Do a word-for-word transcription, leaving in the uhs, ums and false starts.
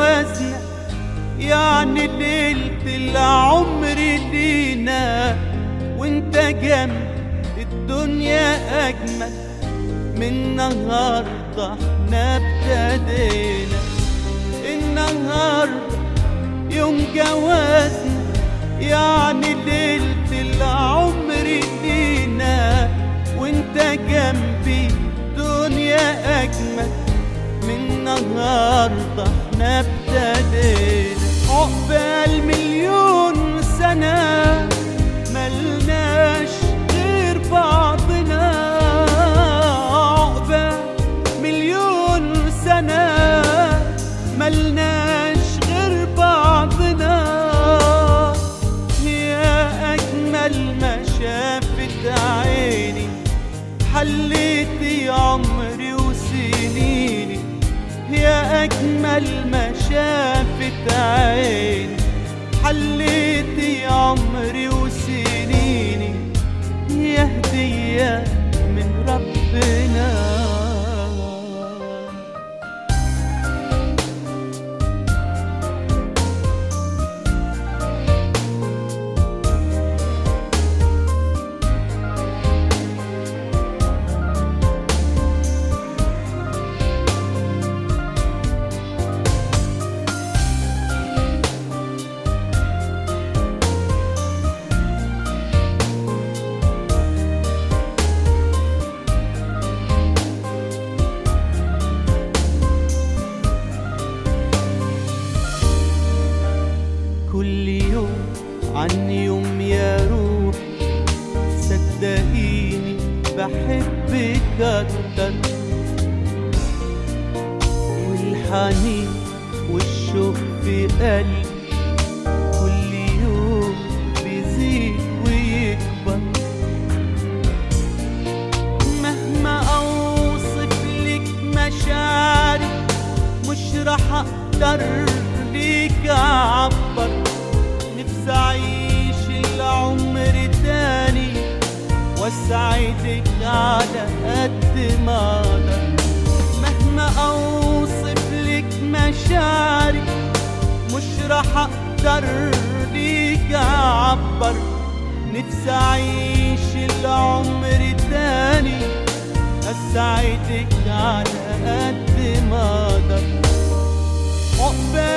جوازنا يعني ليلة العمر لينا، وانت جنب الدنيا أجمل من النهاردة احنا ابتدينا. النهاردة يوم جوازنا يعني ليلة العمر لينا، وانت جنبي الدنيا أجمل من النهاردة احنا ابتدينا. عقبال مليون سنة ملناش غير بعضنا، عقبال مليون سنة ملناش غير بعضنا. يا أجمل ما شافت عيني حليتي عمري وسنيني، يا أجمل ما شافت عيني حليتي عمري وسنيني، يا هدية من ربنا. كل يوم عن يوم يا روحي صدقيني بحبك أكتر، والحنين والشوق في قلبي كل يوم بيزيد ويكبر. مهما أوصف لك مشاعري مش رح أقدر ليك أعبر. نفسي أعيش العمر تاني وأسعدك على قد ما أقدر. مهما أوصف لك مشاعري مش رح أقدر ليك أعبر. نفسي أعيش العمر تاني أسعدك على قد ما أقدر. عقبال